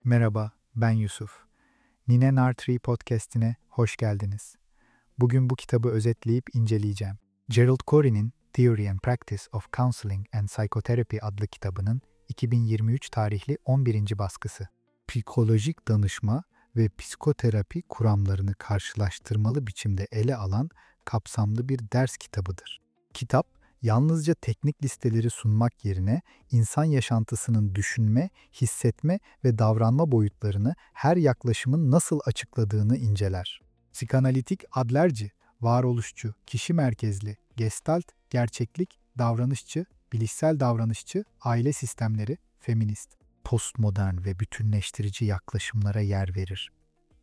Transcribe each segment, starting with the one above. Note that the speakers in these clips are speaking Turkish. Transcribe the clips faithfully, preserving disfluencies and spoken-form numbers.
Merhaba, ben Yusuf. Nine Nartree podcast'ine hoş geldiniz. Bugün bu kitabı özetleyip inceleyeceğim. Gerald Corey'nin Theory and Practice of Counseling and Psychotherapy adlı kitabının iki bin yirmi üç tarihli on birinci baskısı. Psikolojik danışma ve psikoterapi kuramlarını karşılaştırmalı biçimde ele alan kapsamlı bir ders kitabıdır. Kitap, yalnızca teknik listeleri sunmak yerine insan yaşantısının düşünme, hissetme ve davranma boyutlarını her yaklaşımın nasıl açıkladığını inceler. Psikanalitik adlerci, varoluşçu, kişi merkezli, gestalt, gerçeklik, davranışçı, bilişsel davranışçı, aile sistemleri, feminist, postmodern ve bütünleştirici yaklaşımlara yer verir.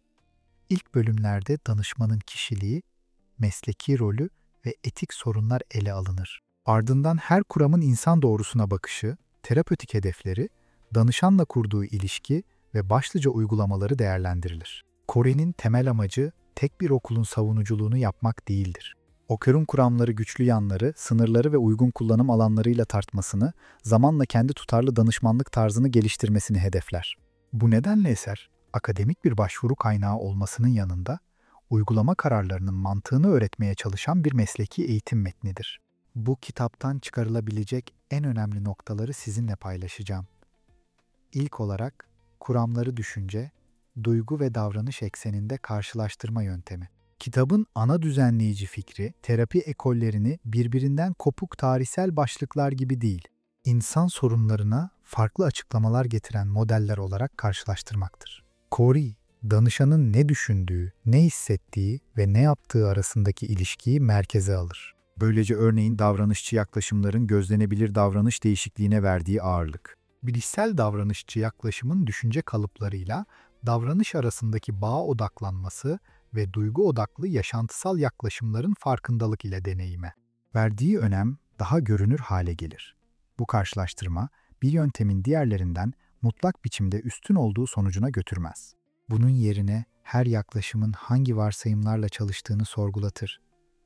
İlk bölümlerde danışmanın kişiliği, mesleki rolü ve etik sorunlar ele alınır. Ardından her kuramın insan doğrusuna bakışı, terapötik hedefleri, danışanla kurduğu ilişki ve başlıca uygulamaları değerlendirilir. Corey'nin temel amacı tek bir okulun savunuculuğunu yapmak değildir. Okur'un kuramları, güçlü yanları, sınırları ve uygun kullanım alanlarıyla tartmasını, zamanla kendi tutarlı danışmanlık tarzını geliştirmesini hedefler. Bu nedenle eser, akademik bir başvuru kaynağı olmasının yanında, uygulama kararlarının mantığını öğretmeye çalışan bir mesleki eğitim metnidir. Bu kitaptan çıkarılabilecek en önemli noktaları sizinle paylaşacağım. İlk olarak, kuramları düşünce, duygu ve davranış ekseninde karşılaştırma yöntemi. Kitabın ana düzenleyici fikri, terapi ekollerini birbirinden kopuk tarihsel başlıklar gibi değil, insan sorunlarına farklı açıklamalar getiren modeller olarak karşılaştırmaktır. Corey, danışanın ne düşündüğü, ne hissettiği ve ne yaptığı arasındaki ilişkiyi merkeze alır. Böylece örneğin davranışçı yaklaşımların gözlenebilir davranış değişikliğine verdiği ağırlık. Bilişsel davranışçı yaklaşımın düşünce kalıplarıyla davranış arasındaki bağa odaklanması ve duygu odaklı yaşantısal yaklaşımların farkındalık ile deneyime verdiği önem daha görünür hale gelir. Bu karşılaştırma bir yöntemin diğerlerinden mutlak biçimde üstün olduğu sonucuna götürmez. Bunun yerine her yaklaşımın hangi varsayımlarla çalıştığını sorgulatır.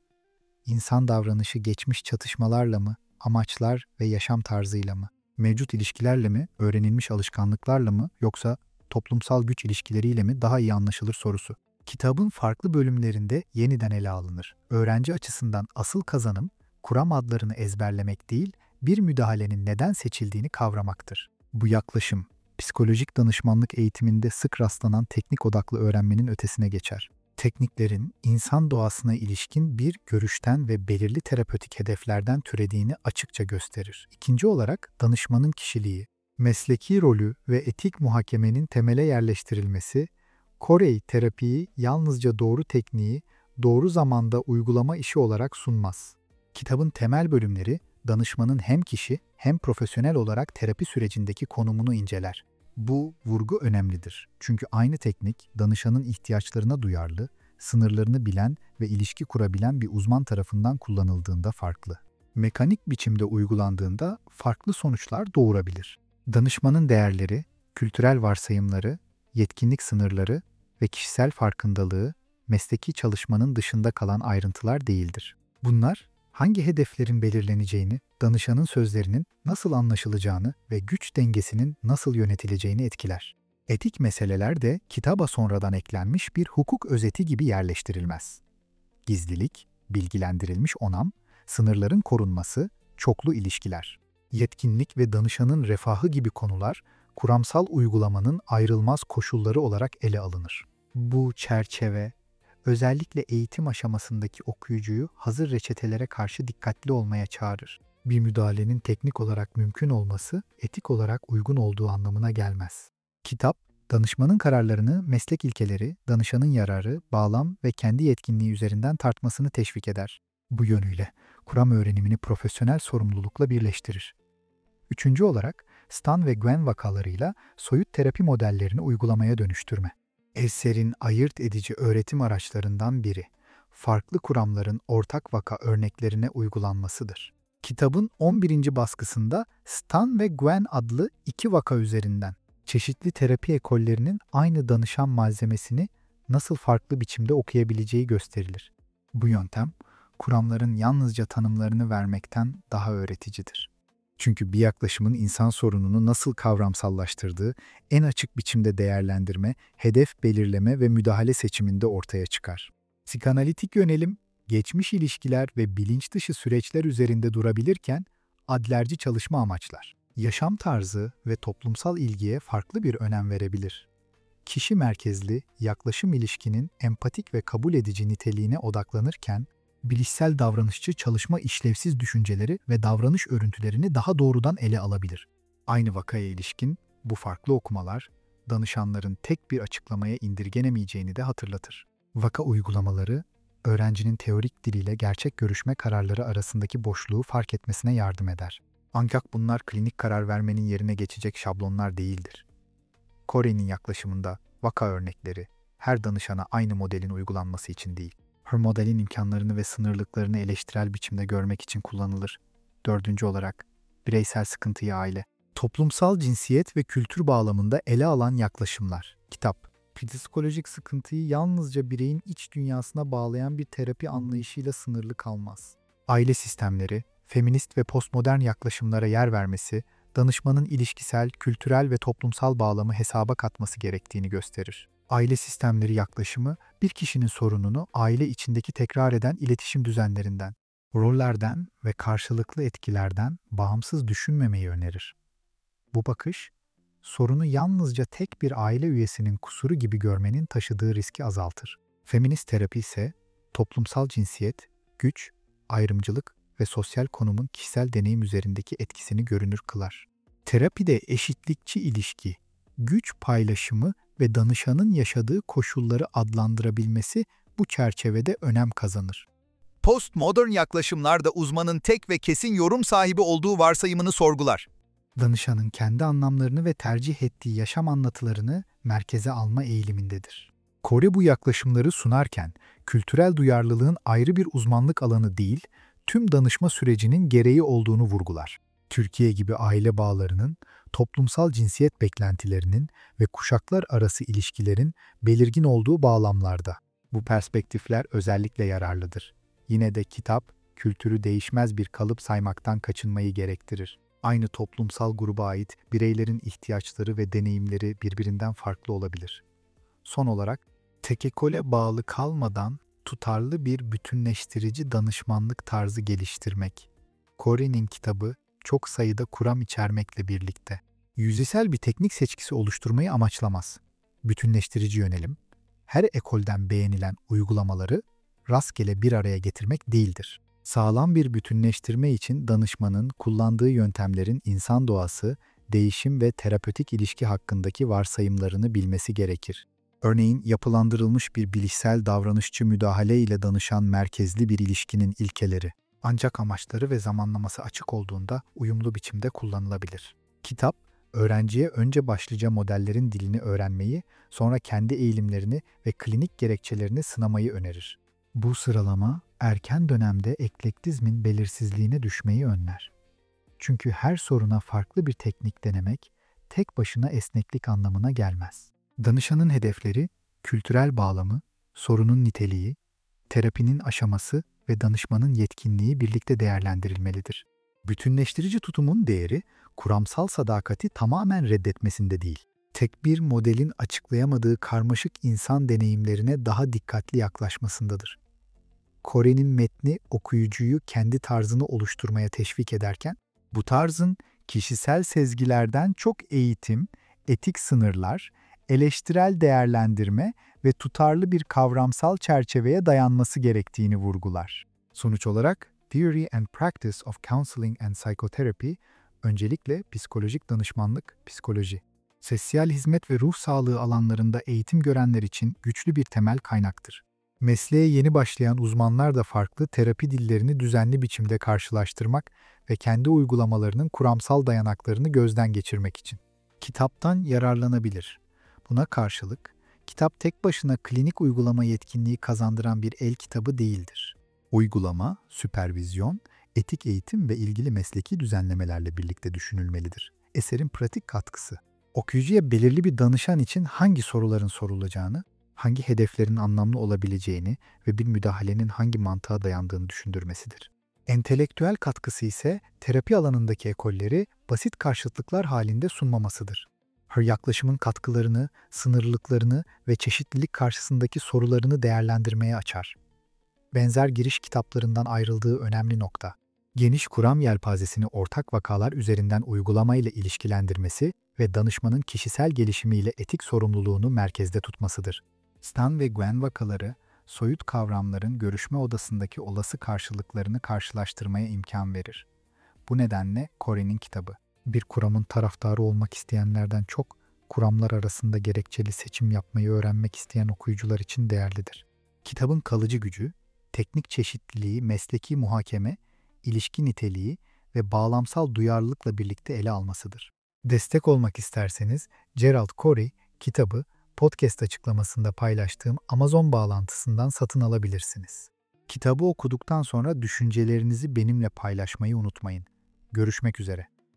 İnsan davranışı geçmiş çatışmalarla mı, amaçlar ve yaşam tarzıyla mı, mevcut ilişkilerle mi, öğrenilmiş alışkanlıklarla mı yoksa toplumsal güç ilişkileriyle mi daha iyi anlaşılır sorusu. Kitabın farklı bölümlerinde yeniden ele alınır. Öğrenci açısından asıl kazanım, kuram adlarını ezberlemek değil, bir müdahalenin neden seçildiğini kavramaktır. Bu yaklaşım, psikolojik danışmanlık eğitiminde sık rastlanan teknik odaklı öğrenmenin ötesine geçer. Tekniklerin insan doğasına ilişkin bir görüşten ve belirli terapötik hedeflerden türediğini açıkça gösterir. İkinci olarak danışmanın kişiliği, mesleki rolü ve etik muhakemenin temele yerleştirilmesi, Corey terapiyi yalnızca doğru tekniği, doğru zamanda uygulama işi olarak sunmaz. Kitabın temel bölümleri, danışmanın hem kişi hem profesyonel olarak terapi sürecindeki konumunu inceler. Bu vurgu önemlidir. Çünkü aynı teknik, danışanın ihtiyaçlarına duyarlı, sınırlarını bilen ve ilişki kurabilen bir uzman tarafından kullanıldığında farklı. Mekanik biçimde uygulandığında farklı sonuçlar doğurabilir. Danışmanın değerleri, kültürel varsayımları, yetkinlik sınırları ve kişisel farkındalığı, mesleki çalışmanın dışında kalan ayrıntılar değildir. Bunlar, hangi hedeflerin belirleneceğini, danışanın sözlerinin nasıl anlaşılacağını ve güç dengesinin nasıl yönetileceğini etkiler. Etik meseleler de kitaba sonradan eklenmiş bir hukuk özeti gibi yerleştirilmez. Gizlilik, bilgilendirilmiş onam, sınırların korunması, çoklu ilişkiler, yetkinlik ve danışanın refahı gibi konular, kuramsal uygulamanın ayrılmaz koşulları olarak ele alınır. Bu çerçeve, özellikle eğitim aşamasındaki okuyucuyu hazır reçetelere karşı dikkatli olmaya çağırır. Bir müdahalenin teknik olarak mümkün olması, etik olarak uygun olduğu anlamına gelmez. Kitap, danışmanın kararlarını meslek ilkeleri, danışanın yararı, bağlam ve kendi yetkinliği üzerinden tartmasını teşvik eder. Bu yönüyle kuram öğrenimini profesyonel sorumlulukla birleştirir. Üçüncü olarak, Stan ve Gwen vakalarıyla soyut terapi modellerini uygulamaya dönüştürme. Eserin ayırt edici öğretim araçlarından biri, farklı kuramların ortak vaka örneklerine uygulanmasıdır. Kitabın on birinci baskısında Stan ve Gwen adlı iki vaka üzerinden çeşitli terapi ekollerinin aynı danışan malzemesini nasıl farklı biçimde okuyabileceği gösterilir. Bu yöntem, kuramların yalnızca tanımlarını vermekten daha öğreticidir. Çünkü bir yaklaşımın insan sorununu nasıl kavramsallaştırdığı en açık biçimde değerlendirme, hedef belirleme ve müdahale seçiminde ortaya çıkar. Psikanalitik yönelim, geçmiş ilişkiler ve bilinç dışı süreçler üzerinde durabilirken, adlerci çalışma amaçlar, yaşam tarzı ve toplumsal ilgiye farklı bir önem verebilir. Kişi merkezli yaklaşım ilişkinin empatik ve kabul edici niteliğine odaklanırken, bilişsel davranışçı çalışma işlevsiz düşünceleri ve davranış örüntülerini daha doğrudan ele alabilir. Aynı vakaya ilişkin bu farklı okumalar, danışanların tek bir açıklamaya indirgenemeyeceğini de hatırlatır. Vaka uygulamaları, öğrencinin teorik diliyle gerçek görüşme kararları arasındaki boşluğu fark etmesine yardım eder. Ancak bunlar klinik karar vermenin yerine geçecek şablonlar değildir. Corey'nin yaklaşımında vaka örnekleri her danışana aynı modelin uygulanması için değil, her modelin imkanlarını ve sınırlıklarını eleştirel biçimde görmek için kullanılır. Dördüncü olarak, bireysel sıkıntıyı aile, toplumsal cinsiyet ve kültür bağlamında ele alan yaklaşımlar. Kitap, psikolojik sıkıntıyı yalnızca bireyin iç dünyasına bağlayan bir terapi anlayışıyla sınırlı kalmaz. Aile sistemleri, feminist ve postmodern yaklaşımlara yer vermesi, danışmanın ilişkisel, kültürel ve toplumsal bağlamı hesaba katması gerektiğini gösterir. Aile sistemleri yaklaşımı, bir kişinin sorununu aile içindeki tekrar eden iletişim düzenlerinden, rollerden ve karşılıklı etkilerden bağımsız düşünmemeyi önerir. Bu bakış, sorunu yalnızca tek bir aile üyesinin kusuru gibi görmenin taşıdığı riski azaltır. Feminist terapi ise, toplumsal cinsiyet, güç, ayrımcılık ve sosyal konumun kişisel deneyim üzerindeki etkisini görünür kılar. Terapide eşitlikçi ilişki, güç paylaşımı ve danışanın yaşadığı koşulları adlandırabilmesi bu çerçevede önem kazanır. Postmodern yaklaşımlar da uzmanın tek ve kesin yorum sahibi olduğu varsayımını sorgular. Danışanın kendi anlamlarını ve tercih ettiği yaşam anlatılarını merkeze alma eğilimindedir. Corey bu yaklaşımları sunarken, kültürel duyarlılığın ayrı bir uzmanlık alanı değil, tüm danışma sürecinin gereği olduğunu vurgular. Türkiye gibi aile bağlarının, toplumsal cinsiyet beklentilerinin ve kuşaklar arası ilişkilerin belirgin olduğu bağlamlarda. Bu perspektifler özellikle yararlıdır. Yine de kitap, kültürü değişmez bir kalıp saymaktan kaçınmayı gerektirir. Aynı toplumsal gruba ait bireylerin ihtiyaçları ve deneyimleri birbirinden farklı olabilir. Son olarak, tek ekole bağlı kalmadan tutarlı bir bütünleştirici danışmanlık tarzı geliştirmek. Corey'nin kitabı çok sayıda kuram içermekle birlikte yüzeysel bir teknik seçkisi oluşturmayı amaçlamaz. Bütünleştirici yönelim, her ekolden beğenilen uygulamaları rastgele bir araya getirmek değildir. Sağlam bir bütünleştirme için danışmanın kullandığı yöntemlerin insan doğası, değişim ve terapötik ilişki hakkındaki varsayımlarını bilmesi gerekir. Örneğin yapılandırılmış bir bilişsel davranışçı müdahale ile danışan merkezli bir ilişkinin ilkeleri. Ancak amaçları ve zamanlaması açık olduğunda uyumlu biçimde kullanılabilir. Kitap, öğrenciye önce başlıca modellerin dilini öğrenmeyi, sonra kendi eğilimlerini ve klinik gerekçelerini sınamayı önerir. Bu sıralama, erken dönemde eklektizmin belirsizliğine düşmeyi önler. Çünkü her soruna farklı bir teknik denemek, tek başına esneklik anlamına gelmez. Danışanın hedefleri, kültürel bağlamı, sorunun niteliği, terapinin aşaması ve danışmanın yetkinliği birlikte değerlendirilmelidir. Bütünleştirici tutumun değeri, kuramsal sadakati tamamen reddetmesinde değil, tek bir modelin açıklayamadığı karmaşık insan deneyimlerine daha dikkatli yaklaşmasındadır. Corey'nin metni okuyucuyu kendi tarzını oluşturmaya teşvik ederken, bu tarzın kişisel sezgilerden çok eğitim, etik sınırlar, eleştirel değerlendirme ve tutarlı bir kavramsal çerçeveye dayanması gerektiğini vurgular. Sonuç olarak, Theory and Practice of Counseling and Psychotherapy, öncelikle psikolojik danışmanlık, psikoloji, sosyal hizmet ve ruh sağlığı alanlarında eğitim görenler için güçlü bir temel kaynaktır. Mesleğe yeni başlayan uzmanlar da farklı terapi dillerini düzenli biçimde karşılaştırmak ve kendi uygulamalarının kuramsal dayanaklarını gözden geçirmek için kitaptan yararlanabilir. Buna karşılık, kitap tek başına klinik uygulama yetkinliği kazandıran bir el kitabı değildir. Uygulama, süpervizyon, etik eğitim ve ilgili mesleki düzenlemelerle birlikte düşünülmelidir. Eserin pratik katkısı, okuyucuya belirli bir danışan için hangi soruların sorulacağını, hangi hedeflerin anlamlı olabileceğini ve bir müdahalenin hangi mantığa dayandığını düşündürmesidir. Entelektüel katkısı ise terapi alanındaki ekolleri basit karşıtlıklar halinde sunmamasıdır. Her yaklaşımın katkılarını, sınırlılıklarını ve çeşitlilik karşısındaki sorularını değerlendirmeye açar. Benzer giriş kitaplarından ayrıldığı önemli nokta, geniş kuram yelpazesini ortak vakalar üzerinden uygulamayla ilişkilendirmesi ve danışmanın kişisel gelişimiyle etik sorumluluğunu merkezde tutmasıdır. Stan ve Gwen vakaları, soyut kavramların görüşme odasındaki olası karşılıklarını karşılaştırmaya imkan verir. Bu nedenle Corey'nin kitabı, bir kuramın taraftarı olmak isteyenlerden çok, kuramlar arasında gerekçeli seçim yapmayı öğrenmek isteyen okuyucular için değerlidir. Kitabın kalıcı gücü, teknik çeşitliliği, mesleki muhakeme, ilişki niteliği ve bağlamsal duyarlılıkla birlikte ele almasıdır. Destek olmak isterseniz Gerald Corey kitabı podcast açıklamasında paylaştığım Amazon bağlantısından satın alabilirsiniz. Kitabı okuduktan sonra düşüncelerinizi benimle paylaşmayı unutmayın. Görüşmek üzere.